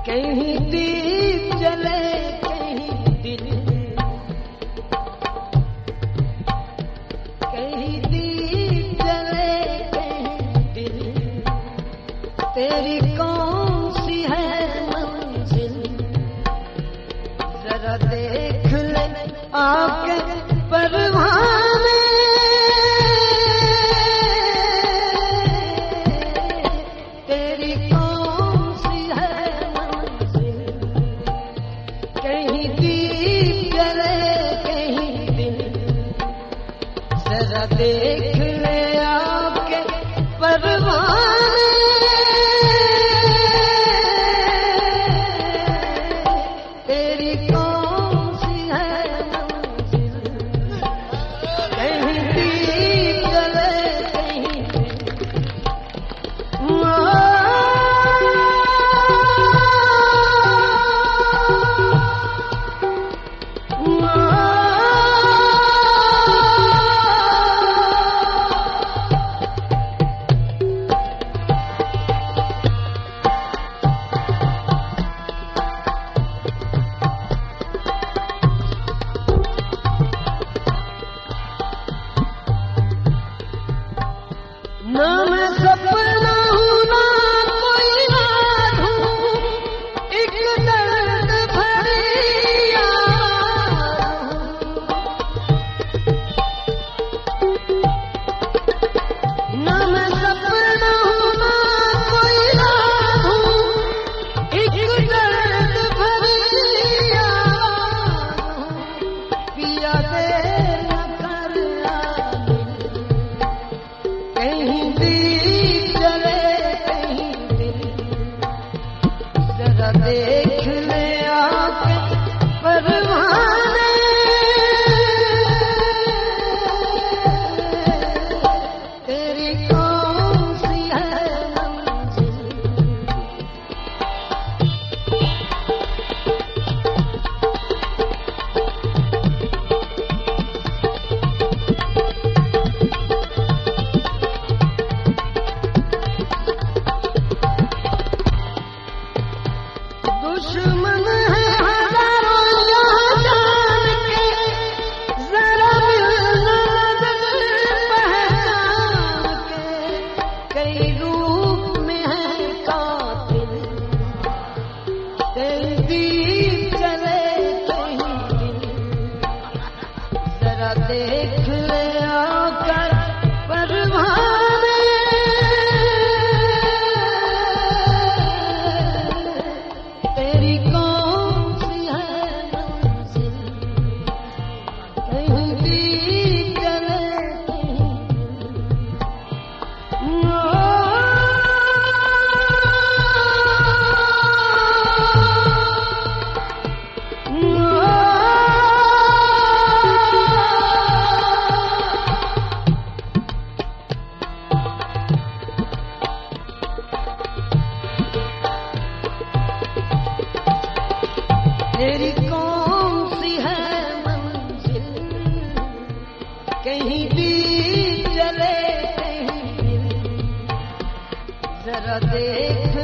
कहीं दीप जले कहीं दिल, कहीं दीप जले कहीं दिल, तेरी कौन सी है मंजिल, जरा देख ले आके परवाने, तेरी कौन सी है मंजिल, कहीं दीप जले कहीं दिल, जरा देख ले आके परवाने, तेरी कौन सी है मंजिल, कहीं दीप जले कहीं ना मैं सपना हूँ ना कोई रात हूँ, एक दर्द भरी याद हूँ। ना मैं सपना हूँ ना कोई रात हूँ, एक दर्द भरी याद हूँ। पिया देर न कर कहीं दीप जले कहीं दिल, जरा देख ले आके परवाने, तेरी कौन सी है मंजिल, दुश्मन है हजारों यहाँ जान के, जरा मिलना पहचान के, कई रूप में है कातिल, तेरी दीप जले कहीं दिल, जरा देख ले आकर परवाने, तेरी कौन सी है मंजिल, कहीं दीप जले कहीं तेरी कौन सी है मंजिल, कहीं दीप जले कहीं दिल, जरा देख